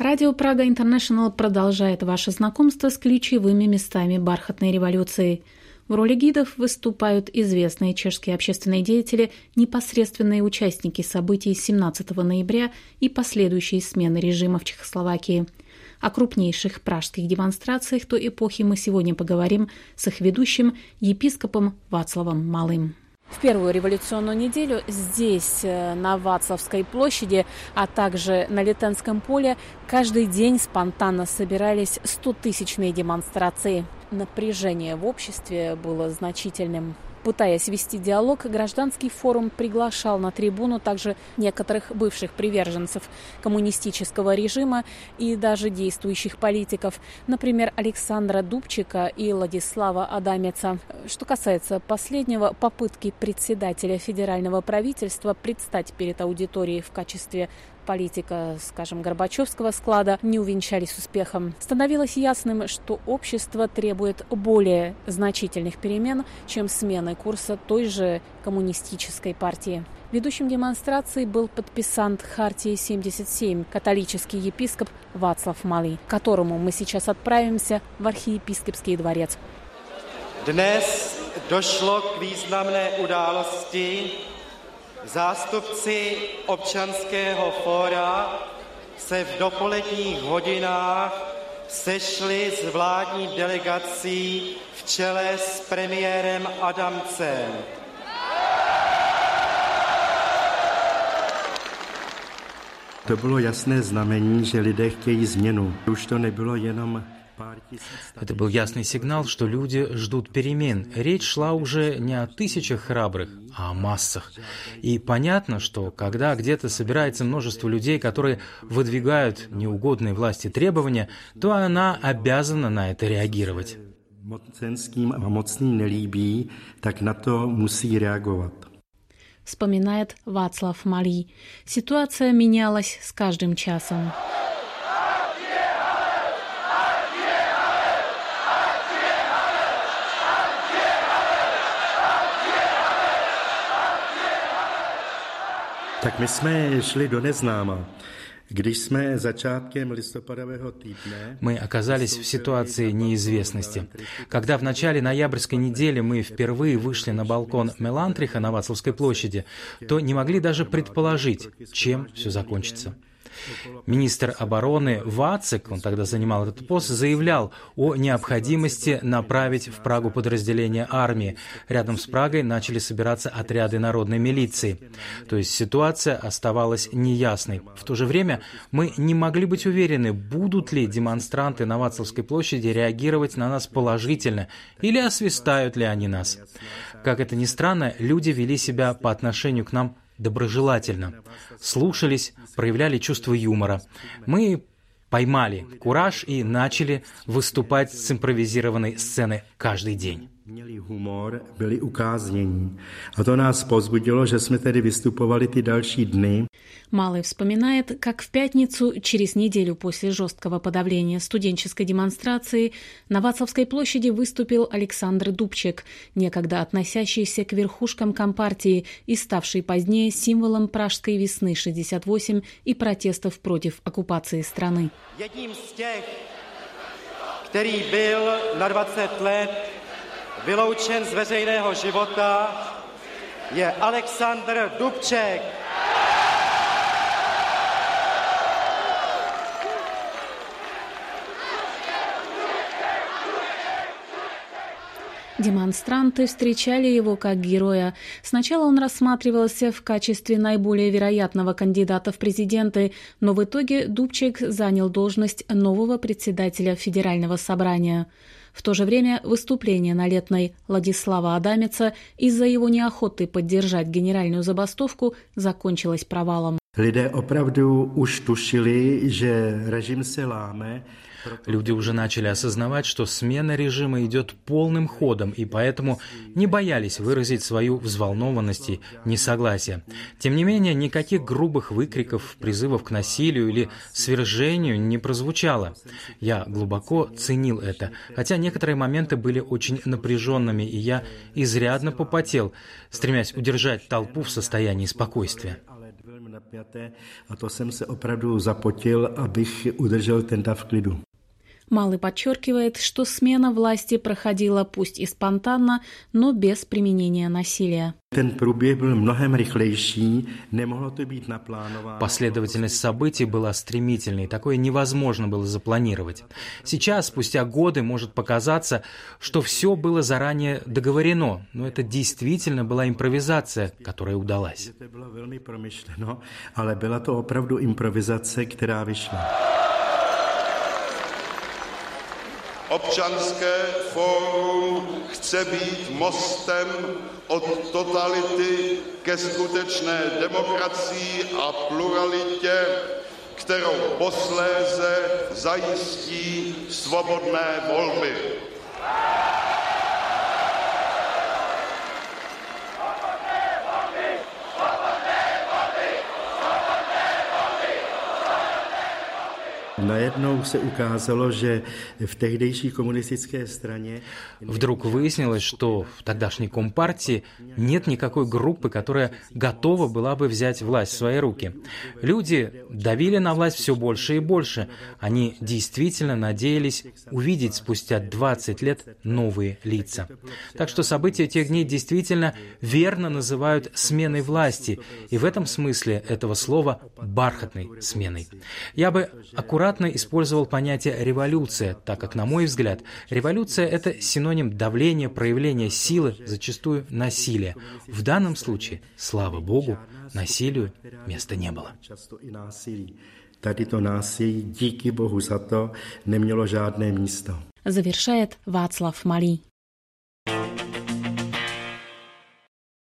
Радио Прага Интернешнл продолжает ваше знакомство с ключевыми местами бархатной революции. В роли гидов выступают известные чешские общественные деятели, непосредственные участники событий 17 ноября и последующей смены режима в Чехословакии. О крупнейших пражских демонстрациях той эпохи мы сегодня поговорим с их ведущим, епископом Вацлавом Малым. В первую революционную неделю здесь, на Вацлавской площади, а также на Литенском поле, каждый день спонтанно собирались 100-тысячные демонстрации. Напряжение в обществе было значительным. Пытаясь вести диалог, гражданский форум приглашал на трибуну также некоторых бывших приверженцев коммунистического режима и даже действующих политиков, например, Александра Дубчека и Ладислава Адамеца. Что касается последнего, попытки председателя федерального правительства предстать перед аудиторией в качестве политика, скажем, горбачевского склада, не увенчались успехом. Становилось ясным, что общество требует более значительных перемен, чем смены курса той же коммунистической партии. Ведущим демонстрации был подписант Хартии 77, католический епископ Вацлав Малый, к которому мы сейчас отправимся в архиепископский дворец. Dnes došlo k významné události. Zástupci občanského fóra se v dopoledních hodinách sešli s vládní delegací v čele s premiérem Adamcem. To bylo jasné znamení, že lidé chtějí změnu. Už to nebylo jenom. Это был ясный сигнал, что люди ждут перемен. Речь шла уже не о тысячах храбрых, а о массах. И понятно, что когда где-то собирается множество людей, которые выдвигают неугодной власти требования, то она обязана на это реагировать. Mocenským a mocným nelíbí, tak na to musí reagovat. Вспоминает Вацлав Малый. Ситуация менялась с каждым часом. Tak my jsme šli do neznáma. Když jsme začátkem listopadového týdne... Мы оказались в ситуации неизвестности. Когда в начале ноябрьской недели мы впервые вышли на балкон Мелантриха на Вацлавской площади, то не могли даже предположить, чем все закончится. Министр обороны Вацек, он тогда занимал этот пост, заявлял о необходимости направить в Прагу подразделения армии. Рядом с Прагой начали собираться отряды народной милиции. То есть ситуация оставалась неясной. В то же время мы не могли быть уверены, будут ли демонстранты на Вацлавской площади реагировать на нас положительно или освистают ли они нас. Как это ни странно, люди вели себя по отношению к нам доброжелательно, слушались, проявляли чувство юмора. Мы поймали кураж и начали выступать с импровизированной сцены каждый день. Měli humor, byli ukáznění. A to nás povzbudilo, že jsme tedy vystupovali ty další dny. Малый вспоминает, как в пятницу, через неделю после жесткого подавления студенческой демонстрации, на Вацлавской площади выступил Александр Дубчек, некогда относящийся к верхушкам Компартии и ставший позднее символом пражской весны 68 и протестов против оккупации страны. Jedním z těch, který byl na 20 let vyloučen z veřejného života, je Alexandr Dubček. Демонстранты встречали его как героя. Сначала он рассматривался в качестве наиболее вероятного кандидата в президенты, но в итоге Дубчек занял должность нового председателя Федерального собрания. В то же время выступление на Летной Ладислава Адамеца из-за его неохоты поддержать генеральную забастовку закончилось провалом. Lidé opravdu už tušili, že režim se láme. Люди уже начали осознавать, что смена режима идет полным ходом, и поэтому не боялись выразить свою взволнованность и несогласие. Тем не менее, никаких грубых выкриков, призывов к насилию или свержению не прозвучало. Я глубоко ценил это, хотя некоторые моменты были очень напряженными, и я изрядно попотел, стремясь удержать толпу в состоянии спокойствия. A to jsem se opravdu zapotil, abych udržel ten dav klidu. Малый подчеркивает, что смена власти проходила пусть и спонтанно, но без применения насилия. Последовательность событий была стремительной, такое невозможно было запланировать. Сейчас, спустя годы, может показаться, что все было заранее договорено, но это действительно была импровизация, которая udалась. To bylo velmi promyšleno, ale byla to opravdu improvizace, která vyšla. Občanské fórum chce být mostem od totality ke skutečné demokracii a pluralitě, kterou posléze zajistí svobodné volby. Najednou se ukázalo, že v tehdejší komunistické straně... Вдруг выяснилось, что в тогдашней Компартии нет никакой группы, которая готова была бы взять власть в свои руки. Люди давили на власть все больше и больше. Они действительно надеялись увидеть спустя 20 лет новые лица. Так что события тех дней действительно верно называют сменой власти, и в этом смысле этого слова бархатной сменой. Я бы аккуратно использовал понятие «революция», так как, на мой взгляд, революция — это синоним давления, проявления силы, зачастую насилия. В данном случае, слава Богу, насилию места не было. Tady to násilí, díky Bohu za to, nemělo žádné místo. Завершает Václav Malý.